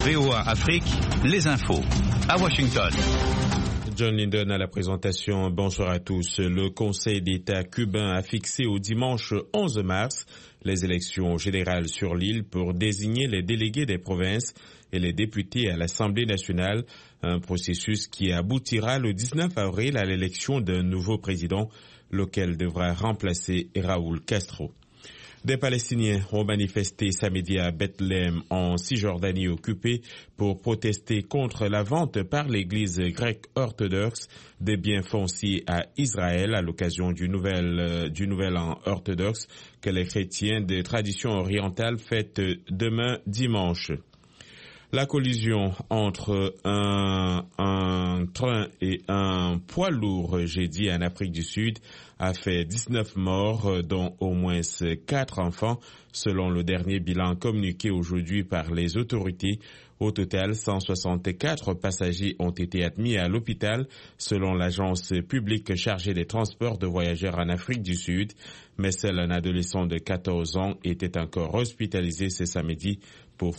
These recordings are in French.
VOA Afrique, les infos, à Washington. John Lindon à la présentation. Bonsoir à tous. Le Conseil d'État cubain a fixé au dimanche 11 mars les élections générales sur l'île pour désigner les délégués des provinces et les députés à l'Assemblée nationale, un processus qui aboutira le 19 avril à l'élection d'un nouveau président, lequel devra remplacer Raúl Castro. Des Palestiniens ont manifesté samedi à Bethléem en Cisjordanie occupée pour protester contre la vente par l'Église grecque orthodoxe des biens fonciers à Israël à l'occasion du nouvel an orthodoxe que les chrétiens de tradition orientale fêtent demain dimanche. La collision entre un train et un poids lourd jeudi en Afrique du Sud a fait 19 morts, dont au moins 4 enfants, selon le dernier bilan communiqué aujourd'hui par les autorités. Au total, 164 passagers ont été admis à l'hôpital, selon l'agence publique chargée des transports de voyageurs en Afrique du Sud. Mais seul un adolescent de 14 ans était encore hospitalisé ce samedi pour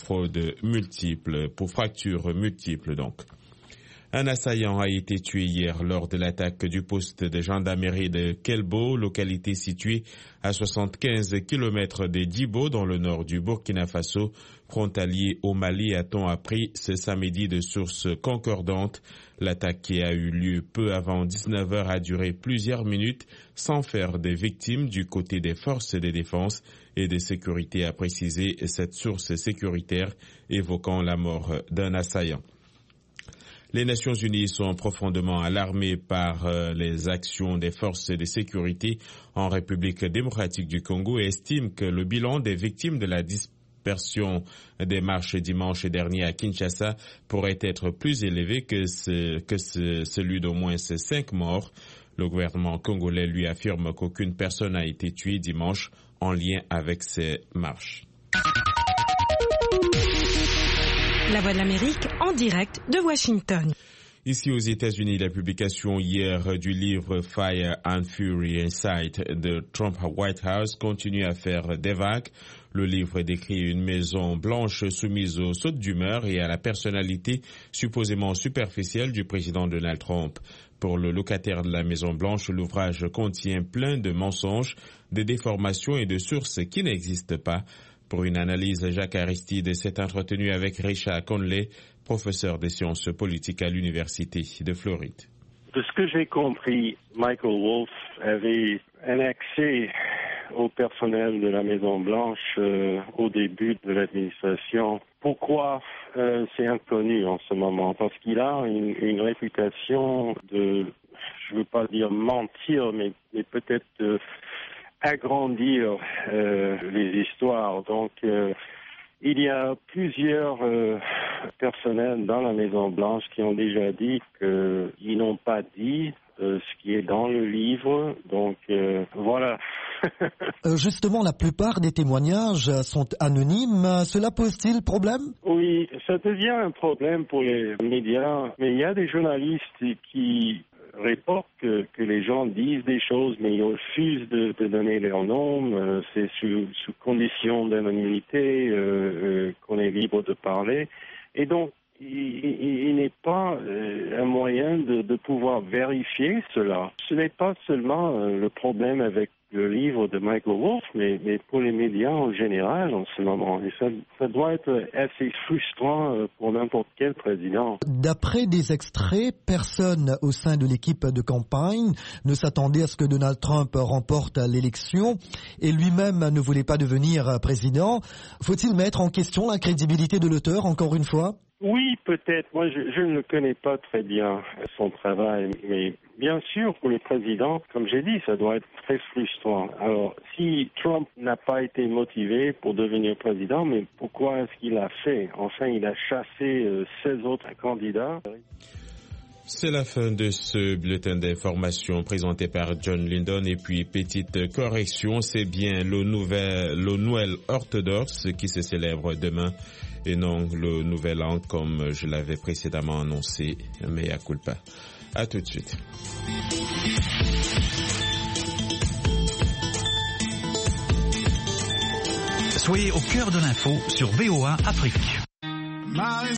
fractures multiples donc. Un assaillant a été tué hier lors de l'attaque du poste de gendarmerie de Kelbo, localité située à 75 km de Djibo dans le nord du Burkina Faso, frontalier au Mali, a-t-on appris ce samedi de sources concordantes. L'attaque qui a eu lieu peu avant 19h a duré plusieurs minutes sans faire de victimes du côté des forces de défense et de sécurité, a précisé cette source sécuritaire évoquant la mort d'un assaillant. Les Nations Unies sont profondément alarmées par les actions des forces de sécurité en République démocratique du Congo et estiment que le bilan des victimes de la dispersion des marches dimanche dernier à Kinshasa pourrait être plus élevé que celui d'au moins 5 morts. Le gouvernement congolais lui affirme qu'aucune personne n'a été tuée dimanche en lien avec ces marches. La Voix de l'Amérique en direct de Washington. Ici aux États-Unis, la publication hier du livre Fire and Fury Inside de Trump White House continue à faire des vagues. Le livre décrit une Maison Blanche soumise aux sautes d'humeur et à la personnalité supposément superficielle du président Donald Trump. Pour le locataire de la Maison Blanche, l'ouvrage contient plein de mensonges, de déformations et de sources qui n'existent pas. Pour une analyse, Jacques Aristide s'est entretenu avec Richard Conley, professeur des sciences politiques à l'Université de Floride. De ce que j'ai compris, Michael Wolff avait un accès au personnel de la Maison-Blanche au début de l'administration. Pourquoi c'est inconnu en ce moment? Parce qu'il a une réputation de, je ne veux pas dire mentir, mais peut-être agrandir les histoires. Donc, il y a plusieurs personnels dans la Maison-Blanche qui ont déjà dit qu'ils n'ont pas dit ce qui est dans le livre. Donc, voilà. Justement, la plupart des témoignages sont anonymes. Cela pose-t-il problème? Oui, ça devient un problème pour les médias. Mais il y a des journalistes qui reportent que les gens disent des choses, mais ils refusent de donner leur nom. C'est sous condition d'anonymité qu'on est libre de parler. Et donc, il n'est pas un moyen de pouvoir vérifier cela. Ce n'est pas seulement le problème avec le livre de Michael Wolff, mais pour les médias en général en ce moment. Et ça doit être assez frustrant pour n'importe quel président. D'après des extraits, personne au sein de l'équipe de campagne ne s'attendait à ce que Donald Trump remporte l'élection et lui-même ne voulait pas devenir président. Faut-il mettre en question la crédibilité de l'auteur, encore une fois? Oui, peut-être. Moi, je ne connais pas très bien son travail, mais bien sûr, pour le président, comme j'ai dit, ça doit être très frustrant. Alors, si Trump n'a pas été motivé pour devenir président, mais pourquoi est-ce qu'il a fait? Enfin, il a chassé 16 autres candidats. C'est la fin de ce bulletin d'information présenté par John Lindon. Et puis, petite correction, c'est bien le Noël orthodoxe qui se célèbre demain et non le Nouvel An comme je l'avais précédemment annoncé. Mea culpa. À tout de suite. Soyez au cœur de l'info sur VOA Afrique.